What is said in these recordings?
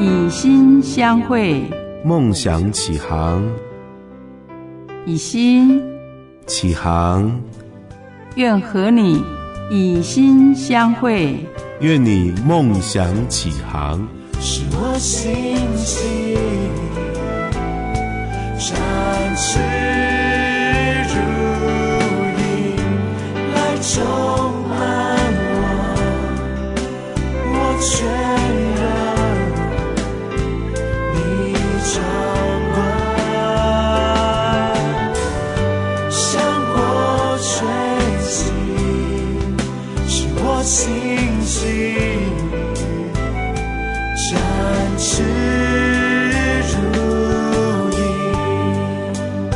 以心相会， 梦想启航， 以心启航， 愿和你以心相会， 愿你梦想启航， 使我心情展翅如鹰来充满我全然你掌管，向我吹起，使我心情展翅如鹰。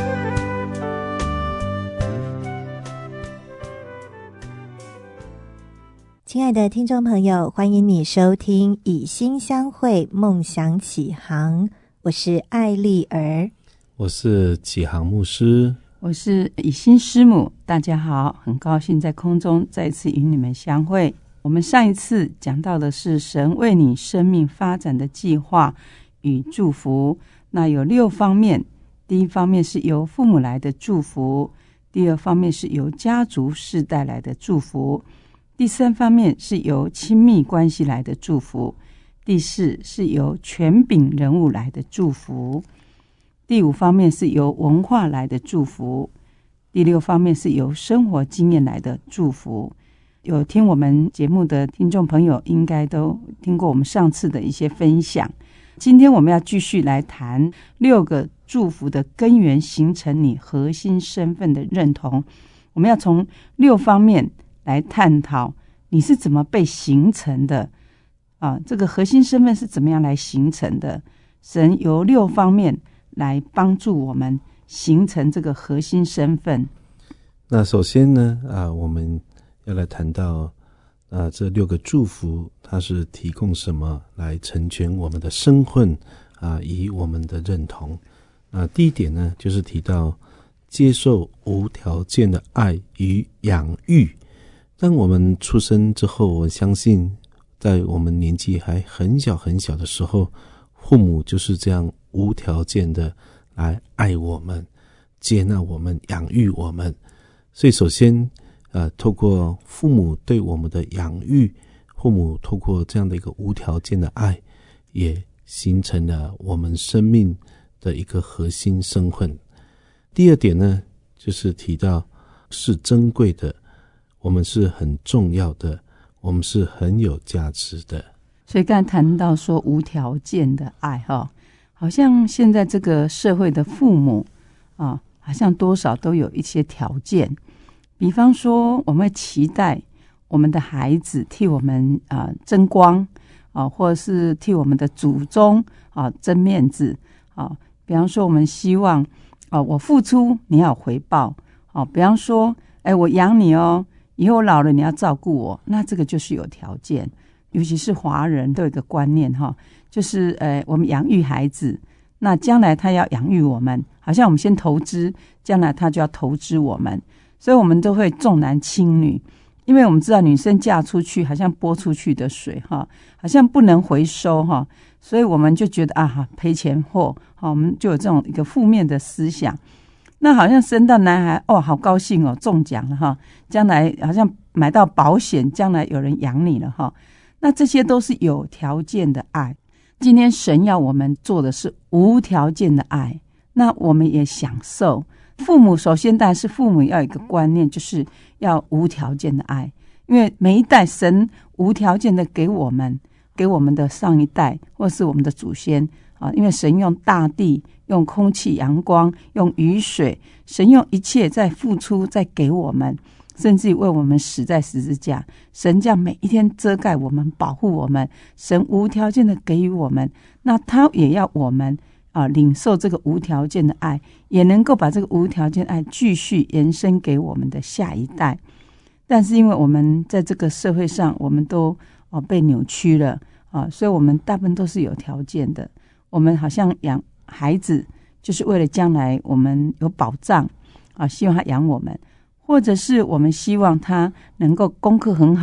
亲爱的听众朋友，欢迎你收听以心相会梦想启航，我是艾丽儿， 我是启航牧师， 我是以心师母。大家好，很高兴在空中再次与你们相会。我们上一次讲到的是神为你生命发展的计划与祝福，那有6方面。第一方面是由父母来的祝福，第二方面是由家族世代来的祝福，第3方面是由亲密关系来的祝福，第4是由权柄人物来的祝福，第5方面是由文化来的祝福，第6方面是由生活经验来的祝福。有听我们节目的听众朋友应该都听过我们上次的一些分享。今天我们要继续来谈6个祝福的根源，形成你核心身份的认同。我们要从6方面来探讨你是怎么被形成的这个核心身份是怎么样来形成的。神由6方面来帮助我们形成这个核心身份。 那首先呢我们要来谈到这6个祝福它是提供什么来成全我们的身份以我们的认同。第一点呢就是提到接受无条件的爱与养育。当我们出生之后，我相信在我们年纪还很小很小的时候，父母就是这样无条件的来爱我们，接纳我们，养育我们。所以首先透过父母对我们的养育，父母透过这样的一个无条件的爱，也形成了我们生命的一个核心身份。第二点呢，就是提到是珍贵的，我们是很重要的，我们是很有价值的。 所以刚才谈到说无条件的爱好像现在这个社会的父母好像多少都有一些条件。比方说我们会期待我们的孩子替我们争光或者是替我们的祖宗争面子比方说我们希望我付出你要有回报比方说我养你以后老了你要照顾我，那这个就是有条件。尤其是华人都有一个观念就是我们养育孩子，那将来他要养育我们，好像我们先投资，将来他就要投资我们，所以我们都会重男轻女。因为我们知道女生嫁出去好像泼出去的水好像不能回收所以我们就觉得赔钱货我们就有这种一个负面的思想。那好像生到男孩好高兴中奖了将来好像买到保险，将来有人养你了那这些都是有条件的爱。今天神要我们做的是无条件的爱，那我们也享受。父母首先当然是父母要有一个观念，就是要无条件的爱，因为每一代神无条件的给我们的上一代或是我们的祖先因为神用大地，用空气阳光，用雨水，神用一切在付出，在给我们，甚至于为我们死在十字架。神这样每一天遮盖我们，保护我们，神无条件的给予我们，那他也要我们领受这个无条件的爱，也能够把这个无条件的爱继续延伸给我们的下一代。但是因为我们在这个社会上我们都被扭曲了所以我们大部分都是有条件的。我们好像养孩子就是为了将来我们有保障希望他养我们，或者是我们希望他能够功课很好，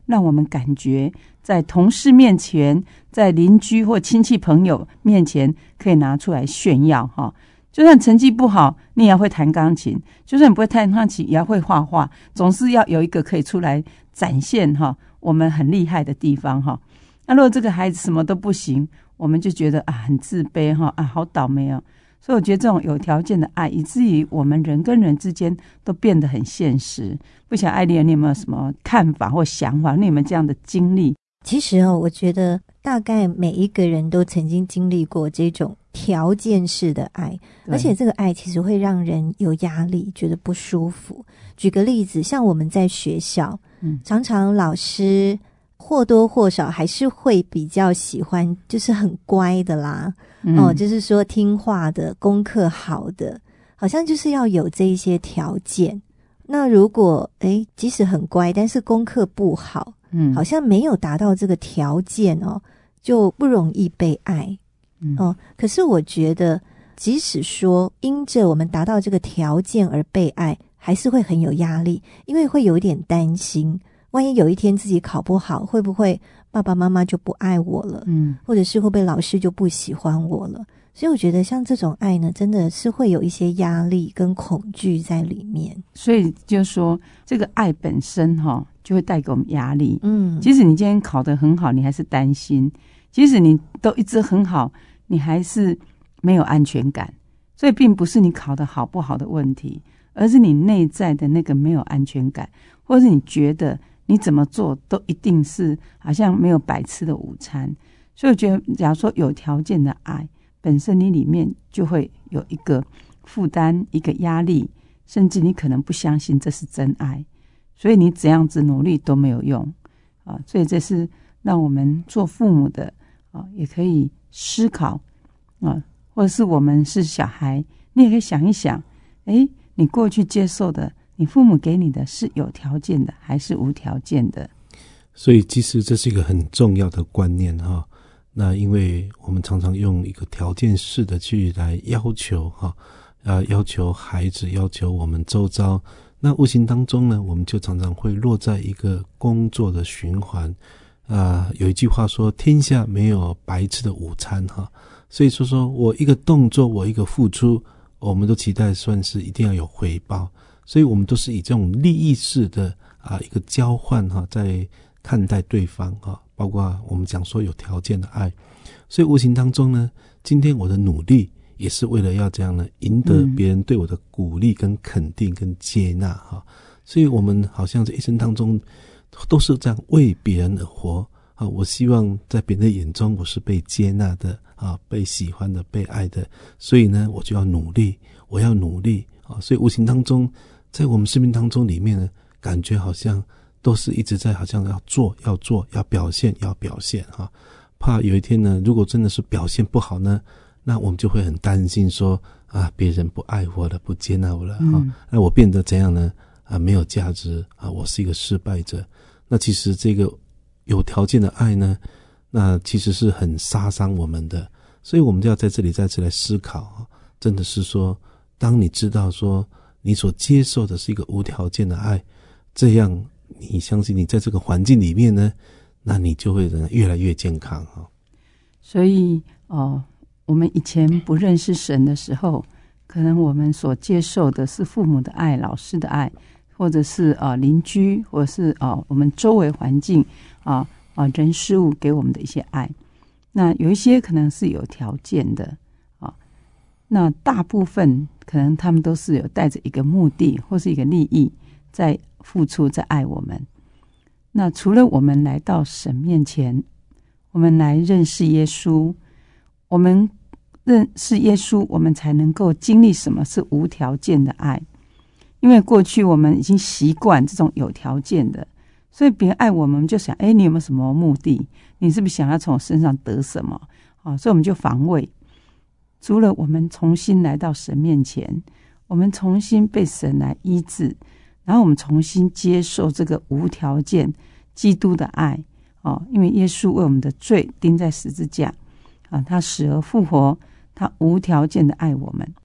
让我们感觉在同事面前，在邻居或亲戚朋友面前可以拿出来炫耀哈。就算成绩不好，你也要会弹钢琴；就算你不会弹钢琴，也要会画画。总是要有一个可以出来展现哈我们很厉害的地方哈。那如果这个孩子什么都不行，我们就觉得很自卑哈好倒霉哦。所以我觉得这种有条件的爱，以至于我们人跟人之间都变得很现实。不晓得艾莉儿你有没有什么看法或想法？你有没有这样的经历？ 其实我觉得大概每一个人都曾经经历过这种条件式的爱，而且这个爱其实会让人有压力，觉得不舒服。举个例子，像我们在学校，常常老师或多或少还是会比较喜欢就是很乖的啦，就是说听话的，功课好的，好像就是要有这一些条件。那如果即使很乖，但是功课不好，好像没有达到这个条件就不容易被爱。可是我觉得即使说因着我们达到这个条件而被爱，还是会很有压力，因为会有一点担心，万一有一天自己考不好，会不会爸爸妈妈就不爱我了，或者是会不会老师就不喜欢我了。所以我觉得像这种爱呢，真的是会有一些压力跟恐惧在里面。 所以就是说这个爱本身就会带给我们压力。即使你今天考得很好，你还是担心；即使你都一直很好，你还是没有安全感。所以并不是你考得好不好的问题，而是你内在的那个没有安全感，或是你觉得你怎么做都一定是好像没有白吃的午餐。所以我觉得假如说有条件的爱本身，你里面就会有一个负担，一个压力，甚至你可能不相信这是真爱，所以你怎样子努力都没有用所以这是让我们做父母的也可以思考或者是我们是小孩，你也可以想一想，你过去接受的，你父母给你的是有条件的还是无条件的？ 所以其实这是一个很重要的观念那因为我们常常用一个条件式的去来要求要求孩子，要求我们周遭，那无形当中呢，我们就常常会落在一个工作的循环有一句话说天下没有白吃的午餐所以说我一个动作，我一个付出，我们都期待算是一定要有回报，所以我们都是以这种利益式的一个交换在看待对方包括我们讲说有条件的爱。所以无形当中呢，今天我的努力也是为了要这样呢赢得别人对我的鼓励跟肯定跟接纳所以我们好像这一生当中都是这样为别人而活我希望在别人的眼中我是被接纳的被喜欢的，被爱的，所以呢我就要努力，我要努力所以无形当中在我们生命当中里面呢，感觉好像都是一直在好像要做要表现怕有一天呢，如果真的是表现不好呢，那我们就会很担心说别人不爱我了，不接纳我了那我变得怎样呢没有价值我是一个失败者。那其实这个有条件的爱呢，那其实是很杀伤我们的。所以我们就要在这里再次来思考真的是说当你知道说你所接受的是一个无条件的爱，这样你相信你在这个环境里面呢，那你就会越来越健康所以我们以前不认识神的时候，可能我们所接受的是父母的爱、老师的爱，或者是邻居，或者是我们周围环境人事物给我们的一些爱。那有一些可能是有条件的那大部分可能他们都是有带着一个目的或是一个利益在付出，在爱我们。那除了我们来到神面前，我们来认识耶稣，我们认识耶稣，我们才能够经历什么是无条件的爱。因为过去我们已经习惯这种有条件的，所以别人爱我们就想你有没有什么目的，你是不是想要从我身上得什么所以我们就防卫。除了我们重新来到神面前，我们重新被神来医治，然后我们重新接受这个无条件基督的爱因为耶稣为我们的罪钉在十字架他死而复活，他无条件的爱我们。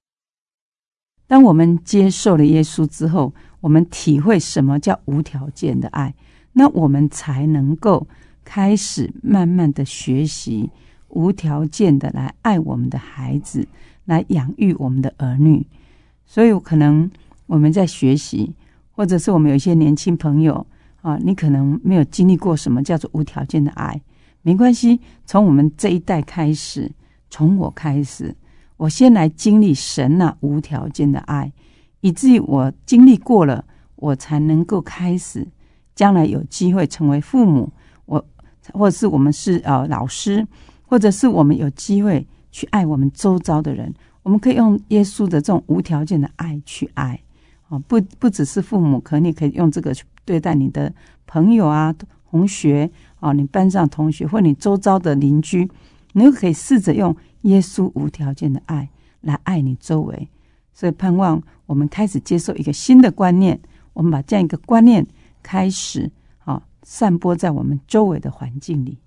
当我们接受了耶稣之后，我们体会什么叫无条件的爱， 那我们才能够开始慢慢的学习无条件的来爱我们的孩子，来养育我们的儿女。所以可能我们在学习，或者是我们有一些年轻朋友啊，你可能没有经历过什么叫做无条件的爱，没关系，从我们这一代开始，从我开始，我先来经历神那无条件的爱，以至于我经历过了，我才能够开始将来有机会成为父母，或者是我们是老师，或者是我们有机会去爱我们周遭的人，我们可以用耶稣的这种无条件的爱去爱不只是父母，可能你可以用这个去对待你的朋友啊、同学你班上同学或你周遭的邻居，你都可以试着用耶稣无条件的爱来爱你周围。所以盼望我们开始接受一个新的观念，我们把这样一个观念开始散播在我们周围的环境里。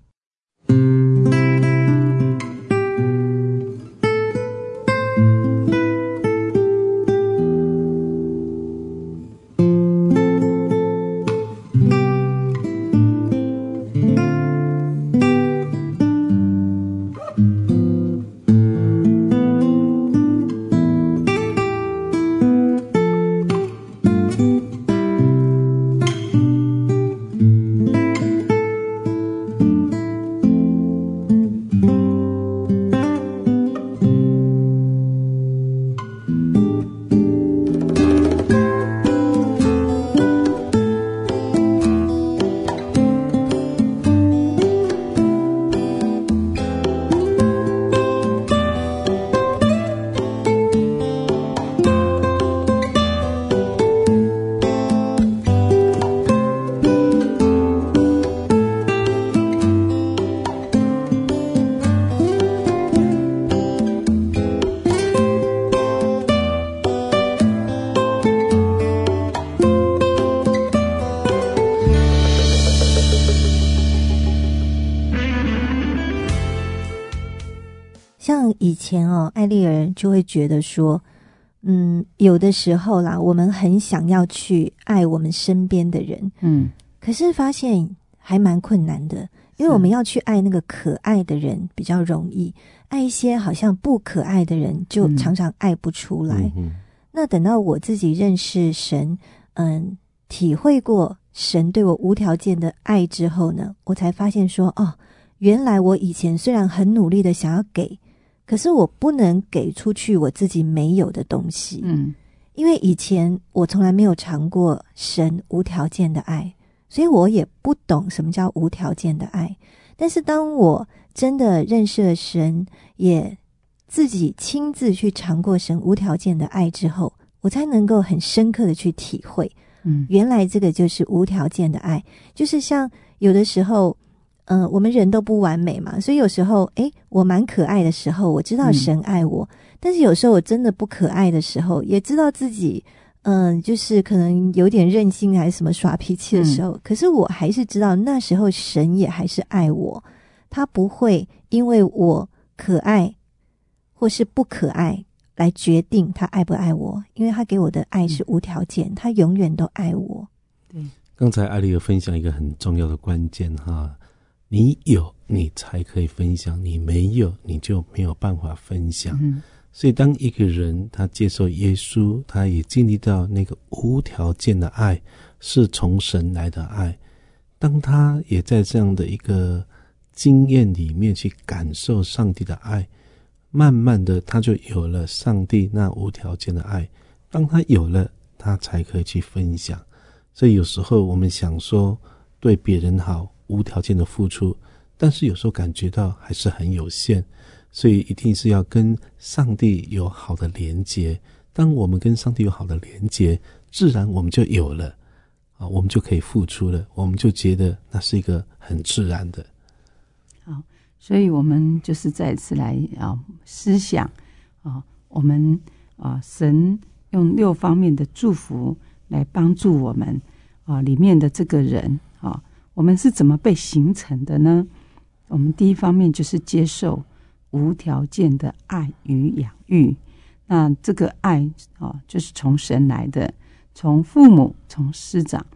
像以前艾丽儿就会觉得说有的时候啦，我们很想要去爱我们身边的人，可是发现还蛮困难的，因为我们要去爱那个可爱的人比较容易，爱一些好像不可爱的人就常常爱不出来。那等到我自己认识神，体会过神对我无条件的爱之后呢，我才发现说原来我以前虽然很努力的想要给，可是我不能给出去我自己没有的东西。因为以前我从来没有尝过神无条件的爱，所以我也不懂什么叫无条件的爱。但是当我真的认识了神，也自己亲自去尝过神无条件的爱之后，我才能够很深刻的去体会原来这个就是无条件的爱。就是像有的时候我们人都不完美嘛，所以有时候我蛮可爱的时候，我知道神爱我，但是有时候我真的不可爱的时候，也知道自己就是可能有点任性还是什么耍脾气的时候，可是我还是知道那时候神也还是爱我，他不会因为我可爱或是不可爱来决定他爱不爱我，因为他给我的爱是无条件，他永远都爱我。 对， 刚才艾丽有分享一个很重要的关键你有你才可以分享，你没有你就没有办法分享。所以当一个人他接受耶稣，他也经历到那个无条件的爱是从神来的爱，当他也在这样的一个经验里面去感受上帝的爱，慢慢的他就有了上帝那无条件的爱，当他有了，他才可以去分享。所以有时候我们想说对别人好，无条件的付出，但是有时候感觉到还是很有限，所以一定是要跟上帝有好的连结。当我们跟上帝有好的连结，自然我们就有了我们就可以付出了，我们就觉得那是一个很自然的。 好，所以我们就是再一次来思想我们神用6方面的祝福来帮助我们里面的这个人我们是怎么被形成的呢？我们第一方面就是接受无条件的爱与养育。那这个爱就是从神来的，从父母，从师长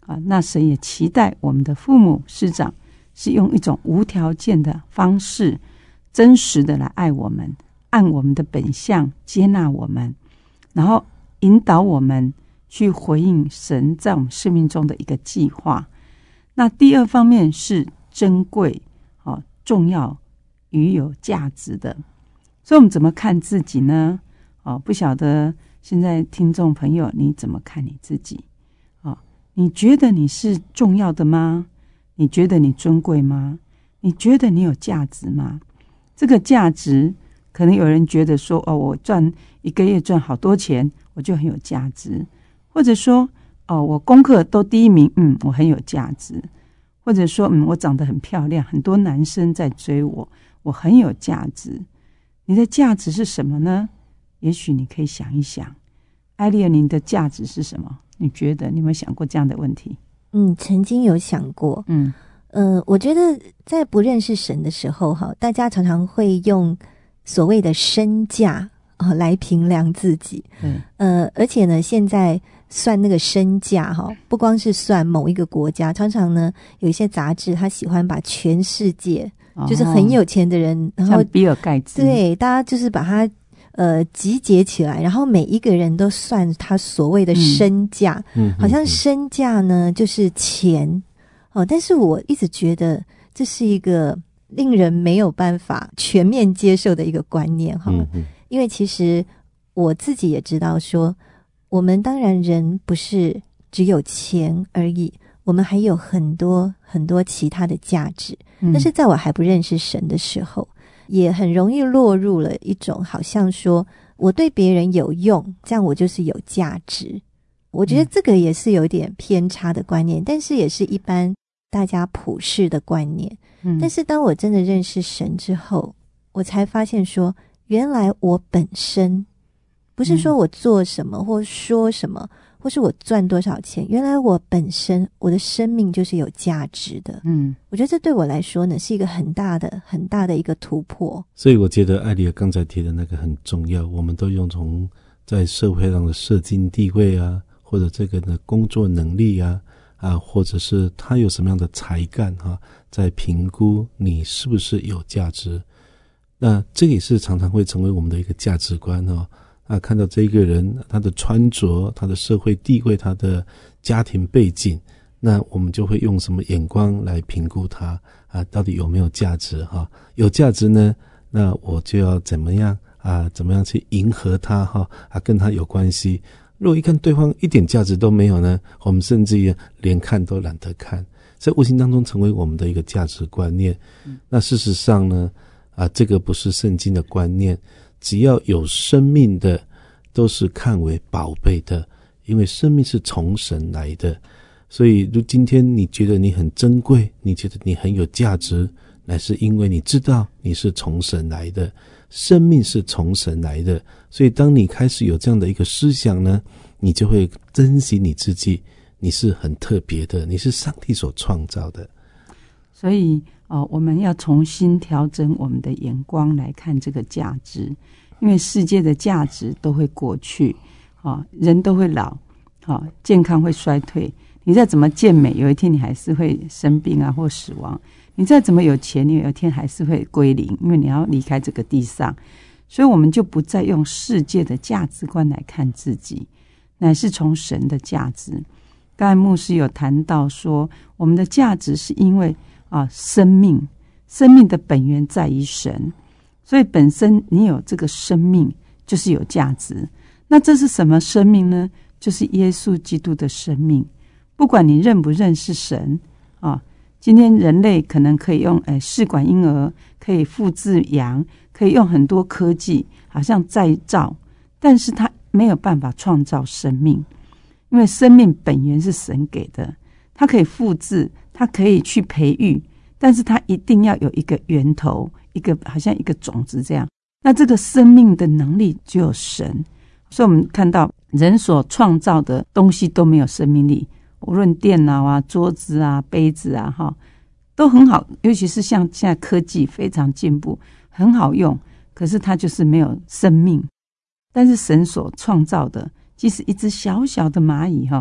那神也期待我们的父母师长是用一种无条件的方式，真实的来爱我们，按我们的本相接纳我们，然后引导我们去回应神在我们生命中的一个计划。那第二方面是珍贵、重要与有价值的。所以我们怎么看自己呢？不晓得现在听众朋友你怎么看你自己？你觉得你是重要的吗？你觉得你尊贵吗？你觉得你有价值吗？这个价值可能有人觉得说，我一个月赚好多钱，我就很有价值。或者说，我功课都第一名，我很有价值。或者说，我长得很漂亮，很多男生在追我，我很有价值。你的价值是什么呢？也许你可以想一想，艾莉儿，你的价值是什么？你觉得你有没有想过这样的问题？ 曾经有想过。我觉得在不认识神的时候，大家常常会用所谓的身价来评量自己。而且呢，现在算那个身价不光是算某一个国家，常常呢有一些杂志他喜欢把全世界就是很有钱的人，然后像比尔盖茨， 对，大家就是把他集结起来，然后每一个人都算他所谓的身价，好像身价呢就是钱但是我一直觉得这是一个令人没有办法全面接受的一个观念因为其实我自己也知道说，我们当然人不是只有钱而已，我们还有很多很多其他的价值，但是在我还不认识神的时候，也很容易落入了一种好像说我对别人有用，这样我就是有价值。我觉得这个也是有点偏差的观念，但是也是一般大家普世的观念。但是当我真的认识神之后，我才发现说，原来我本身不是说我做什么或说什么或是我赚多少钱，原来我本身我的生命就是有价值的。我觉得这对我来说呢是一个很大的一个突破。 所以我觉得艾莉儿刚才提的那个很重要，我们都用从在社会上的社经地位啊，或者这个的工作能力啊，或者是他有什么样的才干在评估你是不是有价值。那这个也是常常会成为我们的一个价值观看到这个人他的穿着，他的社会地位，他的家庭背景，那我们就会用什么眼光来评估他到底有没有价值有价值呢，那我就要怎么样去迎合他跟他有关系。如果一看对方一点价值都没有呢，我们甚至于连看都懒得看，在无形当中成为我们的一个价值观念。那事实上呢这个不是圣经的观念，只要有生命的都是看为宝贝的，因为生命是从神来的。所以如今天你觉得你很珍贵，你觉得你很有价值，乃是因为你知道你是从神来的，生命是从神来的。所以当你开始有这样的一个思想呢，你就会珍惜你自己，你是很特别的，你是上帝所创造的。 所以我们要重新调整我们的眼光来看这个价值，因为世界的价值都会过去人都会老健康会衰退，你再怎么健美，有一天你还是会生病或死亡，你再怎么有钱，你有一天还是会归零，因为你要离开这个地上。所以我们就不再用世界的价值观来看自己，乃是从神的价值。刚才牧师有谈到说，我们的价值是因为生命的本源在于神，所以本身你有这个生命就是有价值。那这是什么生命呢？就是耶稣基督的生命。不管你认不认识神今天人类可能可以用试管婴儿，可以复制羊，可以用很多科技好像再造，但是他没有办法创造生命，因为生命本源是神给的，他可以复制，他可以去培育，但是他一定要有一个源头，一个好像一个种子这样。那这个生命的能力只有神。所以我们看到人所创造的东西都没有生命力，无论电脑桌子杯子都很好，尤其是像现在科技非常进步，很好用，可是它就是没有生命。但是神所创造的，即使一只小小的蚂蚁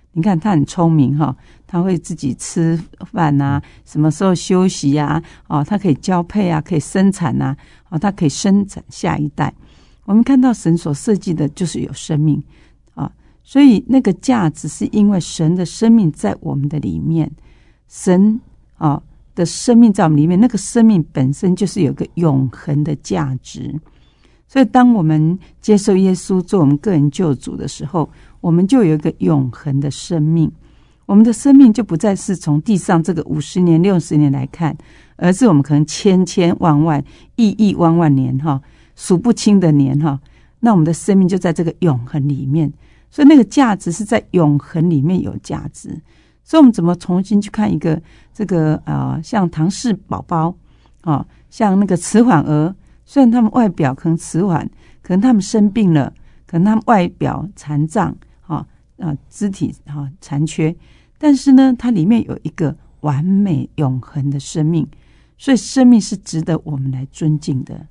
你看他很聪明哈，他会自己吃饭啊，什么时候休息啊，他可以交配啊，可以生产啊，他可以生产下一代。我们看到神所设计的就是有生命啊，所以那个价值是因为神的生命在我们的里面，神的生命在我们里面，那个生命本身就是有个永恒的价值。所以当我们接受耶稣做我们个人救主的时候，我们就有一个永恒的生命。我们的生命就不再是从地上这个50年60年来看，而是我们可能千千万万亿亿万万年数不清的年那我们的生命就在这个永恒里面。所以那个价值是在永恒里面有价值。所以我们怎么重新去看一个这个像唐氏宝宝像那个迟缓儿，虽然他们外表可能迟缓，可能他们生病了，可能他们外表残障肢体残缺，但是呢它里面有一个完美永恒的生命，所以生命是值得我们来尊敬的。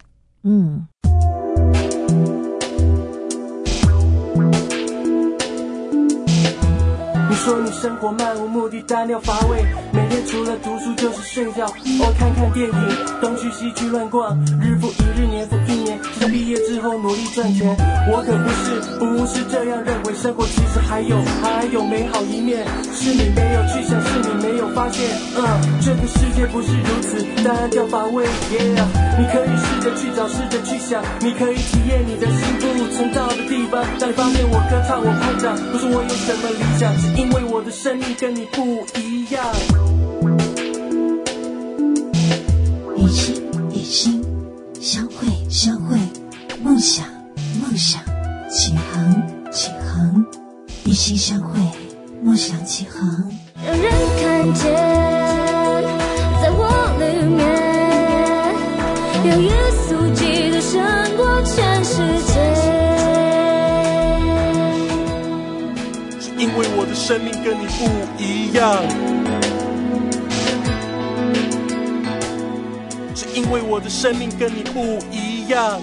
你说你生活漫无目的，单调乏味，每天除了读书就是睡觉，偶尔看看电影，东去西去乱逛，日复一日，年复一年，直到毕业之后努力赚钱。我可不是这样认为，生活其实还有美好一面，是你没有去想，是你没有发现。这个世界不是如此单调乏味。你可以试着去找，试着去想，你可以体验你的心不曾到的地方。当你发现我歌唱，我拍掌，不是我有什么理想，是因为我的生命跟你不一样。 与心与心相会相会，梦想梦想起航起航，与心相会，梦想起航， 让人看见在我里面有耶稣基督胜过全世界。 因为我的生命跟你不一样，是因为我的生命跟你不一样，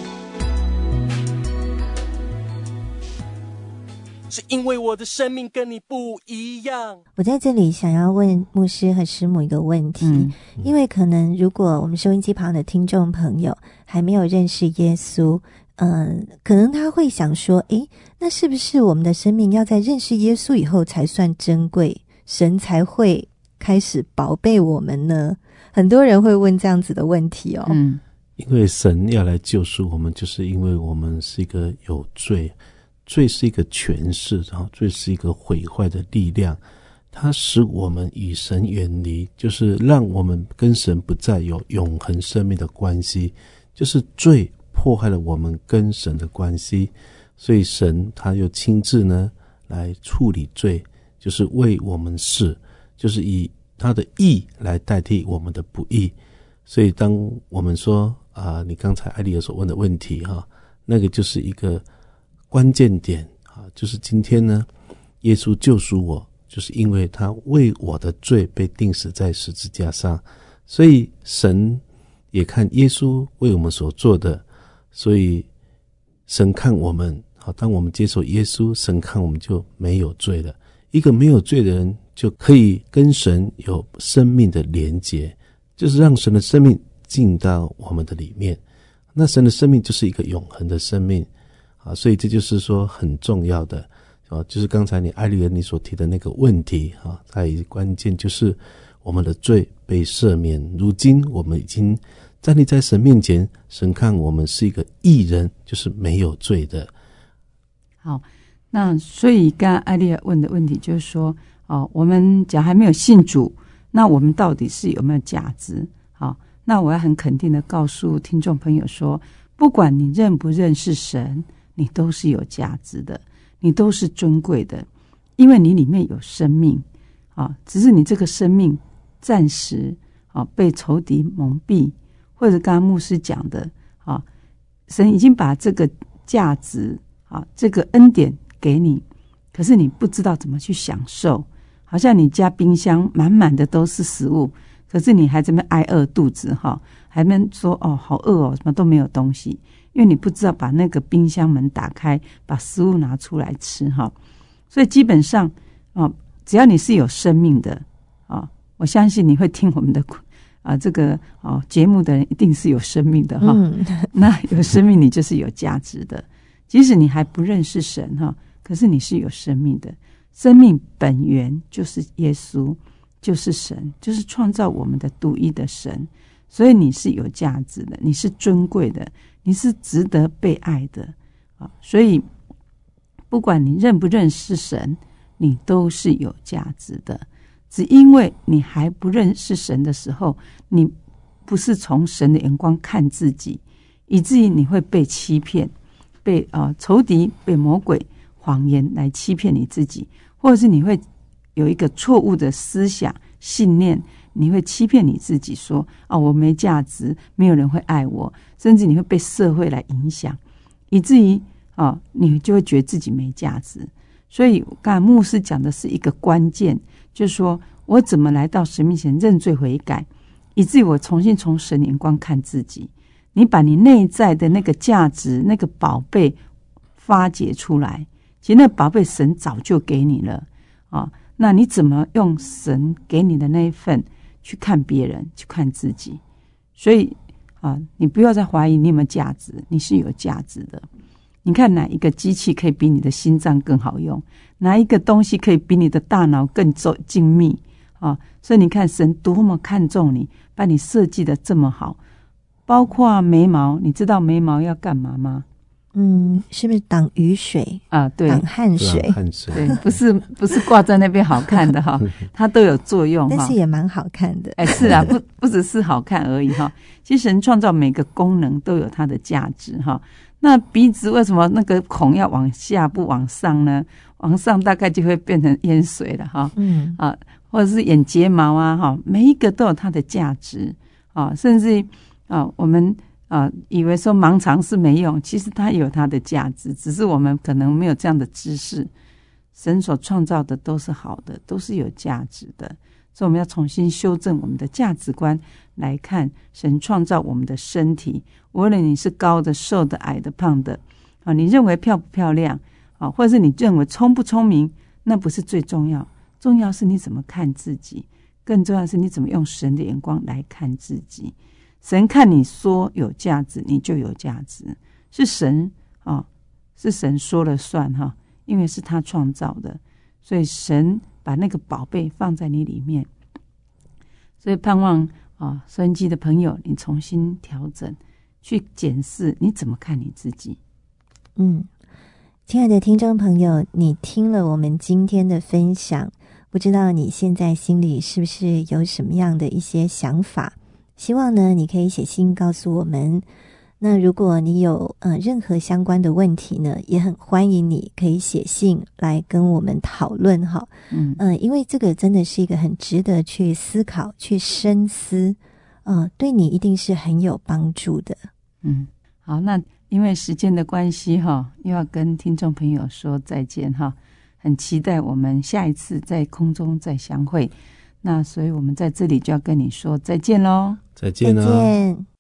是因为我的生命跟你不一样。 我在这里想要问牧师和师母一个问题，因为可能如果我们收音机旁的听众朋友还没有认识耶稣，可能他会想说，那是不是我们的生命要在认识耶稣以后才算珍贵，神才会开始宝贝我们呢？很多人会问这样子的问题因为神要来救赎我们，就是因为我们是一个有罪，罪是一个权势，罪是一个毁坏的力量，它使我们与神远离，就是让我们跟神不再有永恒生命的关系，就是罪破坏了我们跟神的关系。所以神他又亲自呢来处理罪，就是为我们死，就是以他的义来代替我们的不义。所以当我们说你刚才艾丽尔所问的问题那个就是一个关键点就是今天呢耶稣救赎我，就是因为他为我的罪被钉死在十字架上。所以神也看耶稣为我们所做的，所以神看我们当我们接受耶稣，神看我们就没有罪了。一个没有罪的人就可以跟神有生命的连结，就是让神的生命进到我们的里面。那神的生命就是一个永恒的生命所以这就是说很重要的就是刚才艾丽尔你所提的那个问题它一个关键就是我们的罪被赦免，如今我们已经站立在神面前，神看我们是一个义人，就是没有罪的。 好，那所以刚刚艾丽尔问的问题就是说我们假如还没有信主，那我们到底是有没有价值？那我要很肯定的告诉听众朋友说，不管你认不认识神，你都是有价值的，你都是尊贵的，因为你里面有生命只是你这个生命暂时被仇敌蒙蔽，或者刚刚牧师讲的神已经把这个价值这个恩典给你，可是你不知道怎么去享受，好像你家冰箱满满的都是食物，可是你还在那边挨饿肚子还在那边说好饿什么都没有东西，因为你不知道把那个冰箱门打开，把食物拿出来吃所以基本上只要你是有生命的啊，我相信你会听我们的这个节目的人一定是有生命的哈。那有生命你就是有价值的，即使你还不认识神哈，可是你是有生命的。生命本源就是耶稣，就是神，就是创造我们的独一的神，所以你是有价值的，你是尊贵的，你是值得被爱的啊！所以不管你认不认识神，你都是有价值的。只因为你还不认识神的时候，你不是从神的眼光看自己，以至于你会被欺骗，被仇敌、被魔鬼谎言来欺骗你自己，或者是你会有一个错误的思想信念，你会欺骗你自己说我没价值，没有人会爱我，甚至你会被社会来影响，以至于你就会觉得自己没价值。所以刚才牧师讲的是一个关键，就是说我怎么来到神面前认罪悔改，以至于我重新从神眼光看自己。你把你内在的那个价值那个宝贝发掘出来，其实那宝贝神早就给你了那你怎么用神给你的那一份去看别人，去看自己？所以你不要再怀疑你有没有价值，你是有价值的。你看哪一个机器可以比你的心脏更好用？哪一个东西可以比你的大脑更精密所以你看神多么看重你，把你设计的这么好。包括眉毛，你知道眉毛要干嘛吗？ 是不是挡雨水对， 挡汗水？ 对，不是挂在那边好看的它都有作用但是也蛮好看的。 是啊，不只是好看而已其实神创造每个功能都有它的价值那鼻子为什么那个孔要往下不往上呢？往上大概就会变成淹水了或者是眼睫毛每一个都有它的价值甚至我们以为说盲肠是没用，其实它也有它的价值，只是我们可能没有这样的知识。神所创造的都是好的，都是有价值的，所以我们要重新修正我们的价值观来看神创造我们的身体。无论你是高的、瘦的、矮的、胖的你认为漂不漂亮或者是你认为聪不聪明，那不是最重要，重要是你怎么看自己，更重要是你怎么用神的眼光来看自己。神看你说有价值，你就有价值，是神是神说了算因为是他创造的，所以神把那个宝贝放在你里面。所以盼望收音机的朋友，你重新调整，去检视你怎么看你自己。 亲爱的听众朋友，你听了我们今天的分享，不知道你现在心里是不是有什么样的一些想法？希望呢你可以写信告诉我们。那如果你有任何相关的问题呢，也很欢迎你可以写信来跟我们讨论因为这个真的是一个很值得去思考去深思对你一定是很有帮助的。 好，那因为时间的关系又要跟听众朋友说再见很期待我们下一次在空中再相会。那所以我们在这里就要跟你说再见咯。 再见。